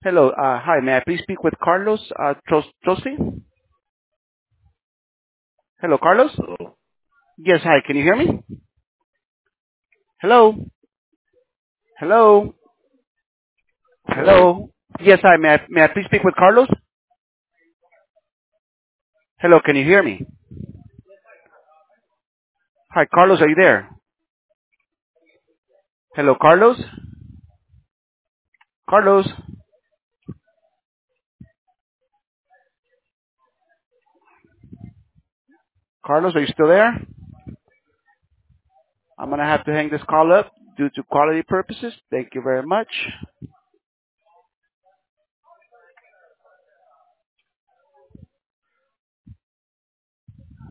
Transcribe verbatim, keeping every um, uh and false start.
Hello. Uh, hi. May I please speak with Carlos uh, Tros- Trosti? Hello, Carlos. Yes. Hi. Can you hear me? Hello. Hello. Hello. Yes. Hi. May I may I please speak with Carlos? Hello. Can you hear me? Hi, Carlos. Are you there? Hello, Carlos. Carlos. Carlos, are you still there? I'm gonna have to hang this call up due to quality purposes. Thank you very much.